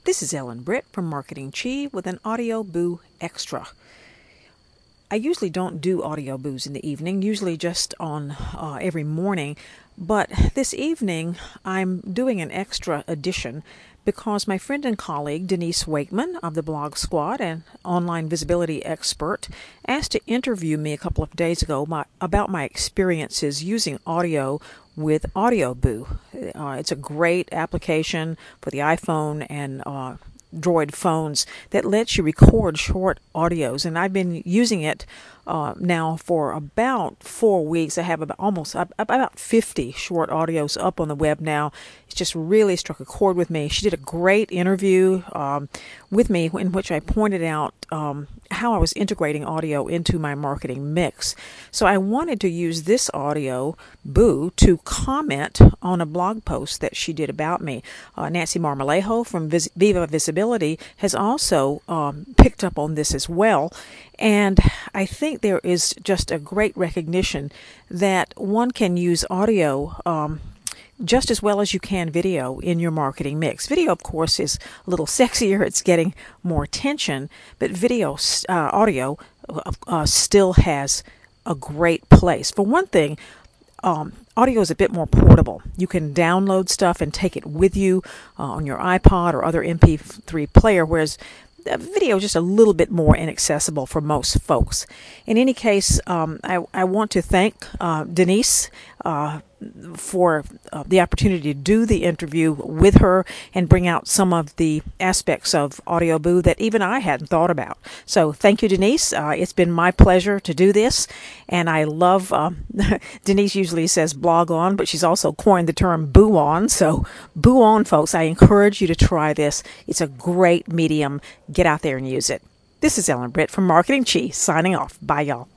This is Ellen Britt from Marketing Chi with an Audio Boo Extra. I usually don't do audio boos in the evening, usually just on every morning, but this evening I'm doing an extra edition because my friend and colleague Denise Wakeman of the Blog Squad, an online visibility expert, asked to interview me a couple of days ago about my experiences using audio with Audio Boo. It's a great application for the iPhone and Droid phones that lets you record short audios, and I've been using it now for about 4 weeks. I have about 50 short audios up on the web now. It's just really struck a chord with me. She did a great interview with me in which I pointed out how I was integrating audio into my marketing mix. So I wanted to use this audio boo to comment on a blog post that she did about me. Nancy Marmolejo from Viva Visibility has also picked up on this as well. And I think there is just a great recognition that one can use audio just as well as you can video in your marketing mix. Video, of course, is a little sexier. It's getting more attention, but audio still has a great place. For one thing, audio is a bit more portable. You can download stuff and take it with you on your iPod or other MP3 player, whereas video is just a little bit more inaccessible for most folks. In any case, I want to thank Denise for the opportunity to do the interview with her and bring out some of the aspects of Audio Boo that even I hadn't thought about. So thank you, Denise. It's been my pleasure to do this, and I love, Denise usually says blog on, but she's also coined the term boo on. So boo on, folks. I encourage you to try this. It's a great medium. Get out there and use it. This is Ellen Britt from Marketing Chi signing off. Bye, y'all.